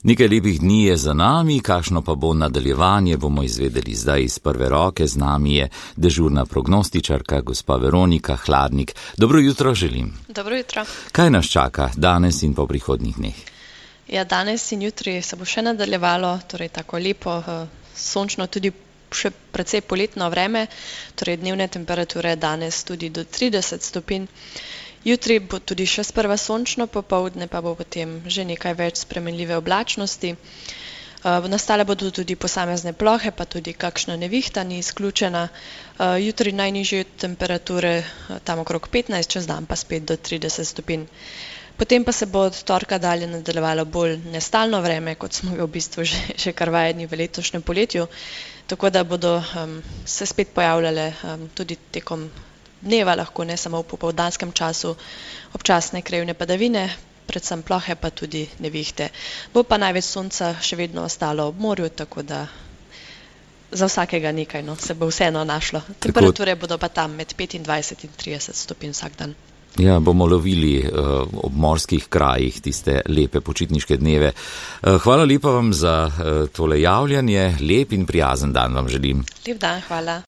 Nekaj lepih dni je za nami, kakšno pa bo nadaljevanje, bomo izvedeli zdaj iz prve roke. Z nami je dežurna prognostičarka, gospa Veronika Hladnik. Dobro jutro želim. Dobro jutro. Kaj nas čaka danes in po prihodnjih dneh? Ja, danes in jutri se bo še nadaljevalo, torej tako lepo, sončno, tudi še precej poletno vreme, torej dnevne temperature danes tudi do 30 stopinj. Jutri bo tudi še sprva sončno, popoldne pa bo potem že nekaj več spremenljive oblačnosti. Nastale bodo tudi posamezne plohe, pa tudi kakšna nevihta ni izključena. Jutri najnižje temperature tam okrog 15, čez dan pa spet do 30 stopinj. Potem pa se bo od torka dalje nadaljevalo bolj nestalno vreme, kot smo ga v bistvu že kar vajeni v letošnjem poletju, tako da bodo se spet pojavljale tudi tekom dneva, lahko ne samo v popoldanskem času, občasne krajevne padavine, predvsem plohe pa tudi nevihte. Bo pa največ sonca še vedno ostalo ob morju, tako da za vsakega nekaj se bo vseeno našlo. Temperature bodo pa tam med 25 in 30 stopinj vsak dan. Ja, bomo lovili ob morskih krajih tiste lepe počitniške dneve. Hvala lepa vam za tole javljanje, lep in prijazen dan vam želim. Lep dan, hvala.